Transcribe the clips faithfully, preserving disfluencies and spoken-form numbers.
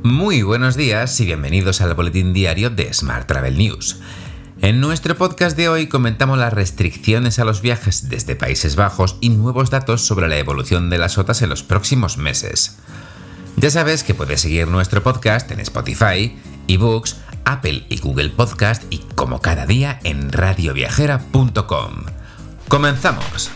Muy buenos días y bienvenidos al boletín diario de Smart Travel News. En nuestro podcast de hoy comentamos las restricciones a los viajes desde Países Bajos y nuevos datos sobre la evolución de las O T As en los próximos meses. Ya sabes que puedes seguir nuestro podcast en Spotify, eBooks, Apple y Google Podcast y como cada día en radio viajera punto com. ¡Comenzamos!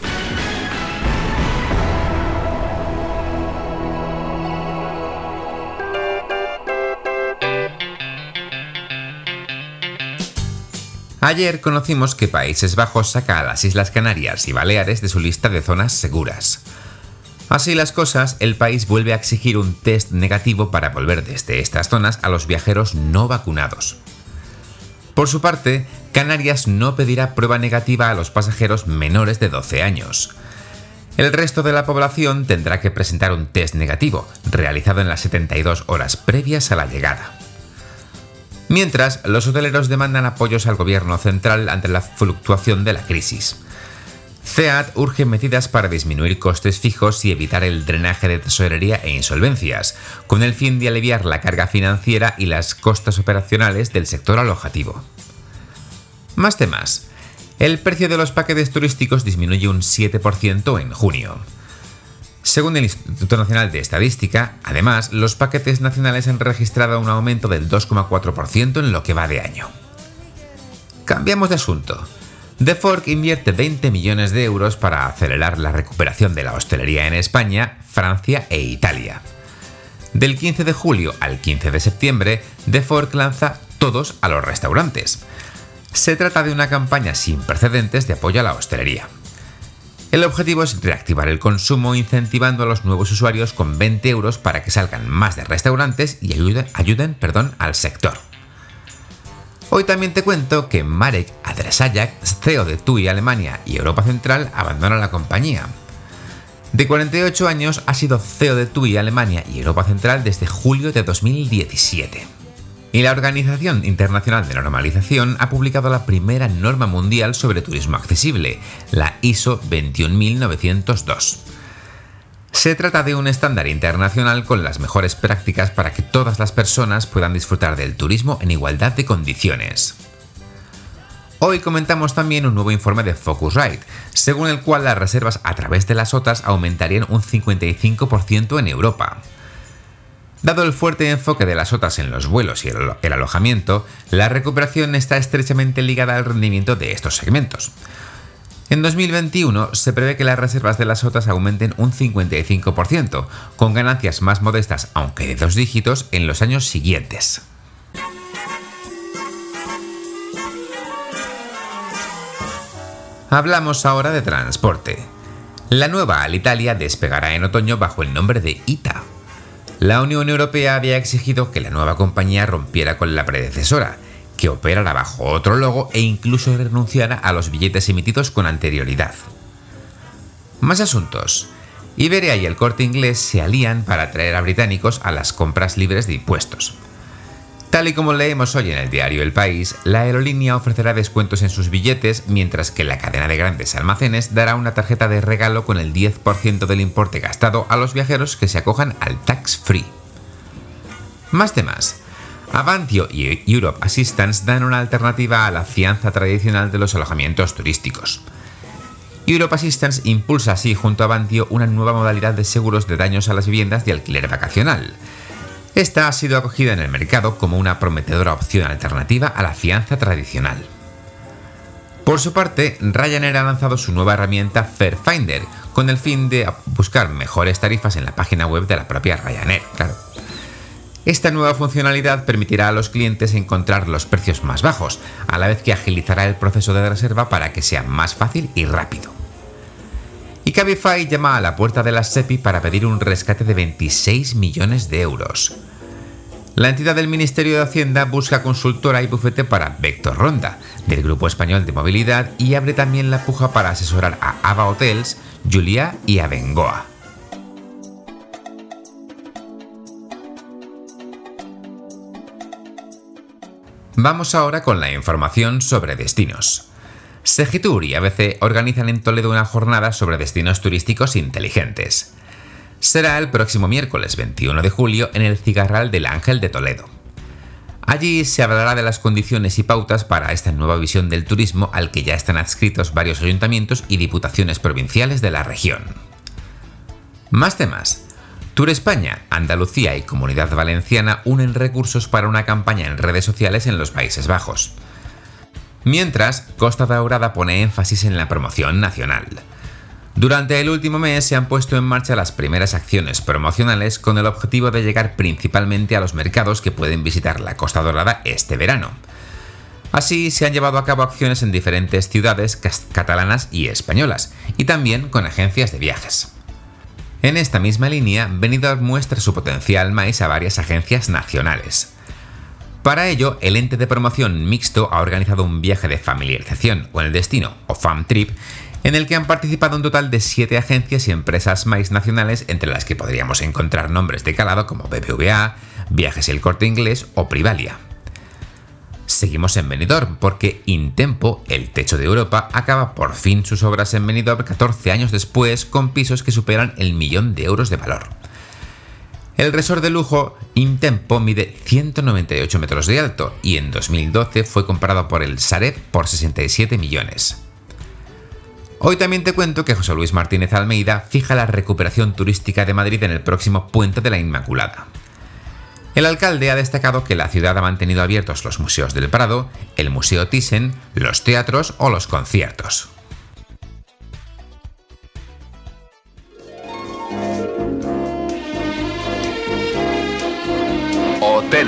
Ayer conocimos que Países Bajos saca a las Islas Canarias y Baleares de su lista de zonas seguras. Así las cosas, el país vuelve a exigir un test negativo para volver desde estas zonas a los viajeros no vacunados. Por su parte, Canarias no pedirá prueba negativa a los pasajeros menores de doce años. El resto de la población tendrá que presentar un test negativo, realizado en las setenta y dos horas previas a la llegada. Mientras, los hoteleros demandan apoyos al gobierno central ante la fluctuación de la crisis. C E A T urge medidas para disminuir costes fijos y evitar el drenaje de tesorería e insolvencias, con el fin de aliviar la carga financiera y las costas operacionales del sector alojativo. Más temas. El precio de los paquetes turísticos disminuye un siete por ciento en junio. Según el Instituto Nacional de Estadística, además, los paquetes nacionales han registrado un aumento del dos coma cuatro por ciento en lo que va de año. Cambiamos de asunto. The Fork invierte veinte millones de euros para acelerar la recuperación de la hostelería en España, Francia e Italia. Del quince de julio al quince de septiembre, The Fork lanza Todos a los restaurantes. Se trata de una campaña sin precedentes de apoyo a la hostelería. El objetivo es reactivar el consumo incentivando a los nuevos usuarios con veinte euros para que salgan más de restaurantes y ayuden, ayuden perdón, al sector. Hoy también te cuento que Marek Adresajak, C E O de T U I Alemania y Europa Central, abandona la compañía. De cuarenta y ocho años, ha sido C E O de T U I Alemania y Europa Central desde julio de dos mil diecisiete. Y la Organización Internacional de Normalización ha publicado la primera norma mundial sobre turismo accesible, la I S O veintiún mil novecientos dos. Se trata de un estándar internacional con las mejores prácticas para que todas las personas puedan disfrutar del turismo en igualdad de condiciones. Hoy comentamos también un nuevo informe de Focusrite, según el cual las reservas a través de las O T As aumentarían un cincuenta y cinco por ciento en Europa. Dado el fuerte enfoque de las O T As en los vuelos y el, el alojamiento, la recuperación está estrechamente ligada al rendimiento de estos segmentos. En dos mil veintiuno se prevé que las reservas de las O T As aumenten un cincuenta y cinco por ciento, con ganancias más modestas, aunque de dos dígitos, en los años siguientes. Hablamos ahora de transporte. La nueva Alitalia despegará en otoño bajo el nombre de I T A. La Unión Europea había exigido que la nueva compañía rompiera con la predecesora, que operara bajo otro logo e incluso renunciara a los billetes emitidos con anterioridad. Más asuntos. Iberia y el Corte Inglés se alían para atraer a británicos a las compras libres de impuestos. Tal y como leemos hoy en el diario El País, la aerolínea ofrecerá descuentos en sus billetes, mientras que la cadena de grandes almacenes dará una tarjeta de regalo con el diez por ciento del importe gastado a los viajeros que se acojan al tax free. Más temas. Avantio y Europe Assistance dan una alternativa a la fianza tradicional de los alojamientos turísticos. Europe Assistance impulsa así junto a Avantio una nueva modalidad de seguros de daños a las viviendas de alquiler vacacional. Esta ha sido acogida en el mercado como una prometedora opción alternativa a la fianza tradicional. Por su parte, Ryanair ha lanzado su nueva herramienta Fare Finder, con el fin de buscar mejores tarifas en la página web de la propia Ryanair, claro. Esta nueva funcionalidad permitirá a los clientes encontrar los precios más bajos, a la vez que agilizará el proceso de reserva para que sea más fácil y rápido. Y Cabify llama a la puerta de la SEPI para pedir un rescate de veintiséis millones de euros. La entidad del Ministerio de Hacienda busca consultora y bufete para Vector Ronda, del Grupo Español de Movilidad, y abre también la puja para asesorar a Ava Hotels, Julia y Abengoa. Vamos ahora con la información sobre destinos. Segitur y A B C organizan en Toledo una jornada sobre destinos turísticos inteligentes. Será el próximo miércoles veintiuno de julio en el Cigarral del Ángel de Toledo. Allí se hablará de las condiciones y pautas para esta nueva visión del turismo al que ya están adscritos varios ayuntamientos y diputaciones provinciales de la región. Más temas. Tour España, Andalucía y Comunidad Valenciana unen recursos para una campaña en redes sociales en los Países Bajos. Mientras, Costa Daurada pone énfasis en la promoción nacional. Durante el último mes se han puesto en marcha las primeras acciones promocionales con el objetivo de llegar principalmente a los mercados que pueden visitar la Costa Dorada este verano. Así se han llevado a cabo acciones en diferentes ciudades catalanas y españolas, y también con agencias de viajes. En esta misma línea, Benidorm muestra su potencial más a varias agencias nacionales. Para ello, el ente de promoción mixto ha organizado un viaje de familiarización con el destino, o Fam Trip, en el que han participado un total de siete agencias y empresas más nacionales, entre las que podríamos encontrar nombres de calado como B B V A, Viajes El Corte Inglés o Privalia. Seguimos en Benidorm porque Intempo, el techo de Europa, acaba por fin sus obras en Benidorm catorce años después con pisos que superan el millón de euros de valor. El resort de lujo Intempo mide ciento noventa y ocho metros de alto y en dos mil doce fue comprado por el Sareb por sesenta y siete millones. Hoy también te cuento que José Luis Martínez Almeida fija la recuperación turística de Madrid en el próximo Puente de la Inmaculada. El alcalde ha destacado que la ciudad ha mantenido abiertos los museos del Prado, el Museo Thyssen, los teatros o los conciertos. Hotel.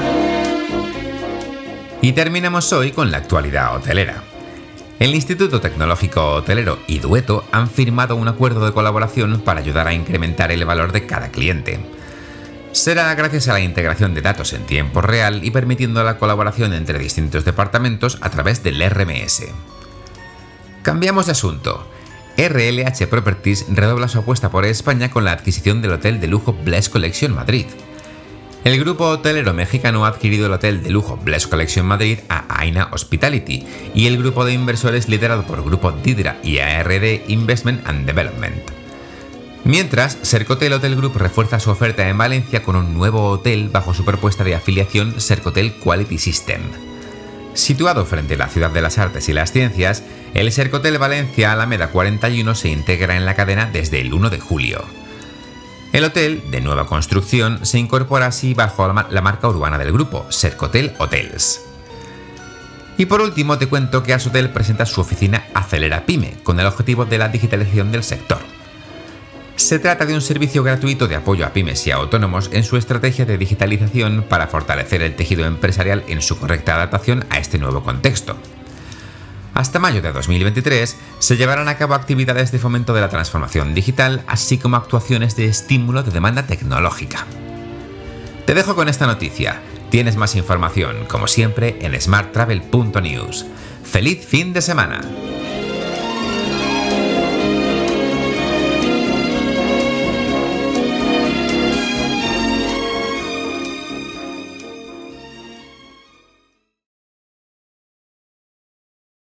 Y terminamos hoy con la actualidad hotelera. El Instituto Tecnológico Hotelero y Dueto han firmado un acuerdo de colaboración para ayudar a incrementar el valor de cada cliente. Será gracias a la integración de datos en tiempo real y permitiendo la colaboración entre distintos departamentos a través del R M S. Cambiamos de asunto. R L H Properties redobla su apuesta por España con la adquisición del hotel de lujo Blest Collection Madrid. El grupo hotelero mexicano ha adquirido el hotel de lujo Blest Collection Madrid a Aina Hospitality y el grupo de inversores liderado por Grupo Didra y A R D Investment and Development. Mientras, Sercotel Hotel Group refuerza su oferta en Valencia con un nuevo hotel bajo su propuesta de afiliación Sercotel Quality System. Situado frente a la Ciudad de las Artes y las Ciencias, el Sercotel Valencia Alameda cuarenta y uno se integra en la cadena desde el uno de julio. El hotel, de nueva construcción, se incorpora así bajo la marca urbana del grupo, Sercotel Hotels. Y por último te cuento que Ashotel presenta su oficina Acelera Pyme, con el objetivo de la digitalización del sector. Se trata de un servicio gratuito de apoyo a pymes y a autónomos en su estrategia de digitalización para fortalecer el tejido empresarial en su correcta adaptación a este nuevo contexto. Hasta mayo de dos mil veintitrés se llevarán a cabo actividades de fomento de la transformación digital, así como actuaciones de estímulo de demanda tecnológica. Te dejo con esta noticia. Tienes más información, como siempre, en smart travel punto news. ¡Feliz fin de semana!